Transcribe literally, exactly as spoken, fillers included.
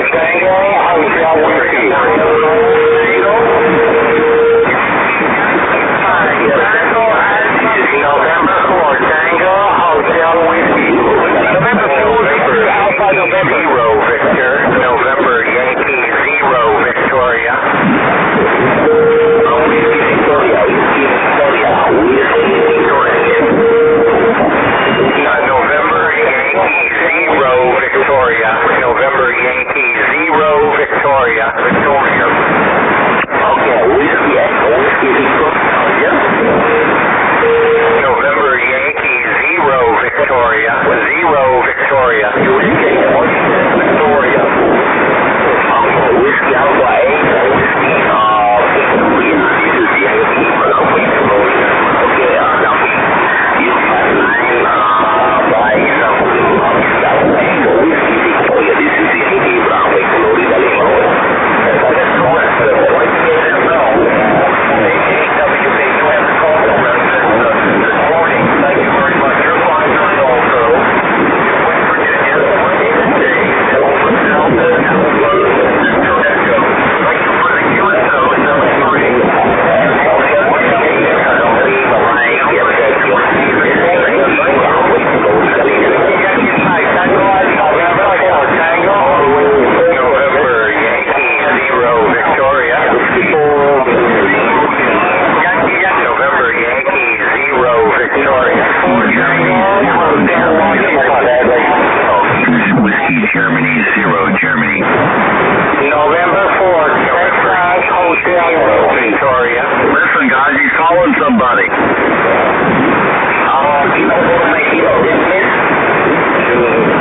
Tango, Hotel Whiskey. November four, Tango, Hotel Whiskey. November four, Alpha November Zero, Victor. November Yankee Zero, Victoria. Whiskey Victoria, Whiskey Victoria, Whiskey Victoria. November Yankee Zero, Victoria. November Yankee Zero, Victoria. Victoria. Okay, Whiskey Echo, Whiskey Victoria. November Yankee Zero, Victoria. Zero, Victoria. Whiskey Victoria. Okay, Whiskey Alpha eight, Whiskey uh, Victoria. This is Yankee Bravo, Victoria. Okay, uh, now you have nine uh, by some Whiskey Alpha eight, Whiskey Victoria. This is Yankee Bravo, Florida, Lima. That's correct. What you get to know, A W K, you have the call this morning. Thank you very much. You're fine also. West Virginia, Monday today, over Delta, Echo. Thank you for the Q S O, seven three. November Yankee Zero, Victoria. November Yankee Zero, Victoria. Whiskey Germany Zero, Germany. November four, Texas Hotel, Victoria. Listen, guys, he's calling somebody. Uh, people want to make it dismiss.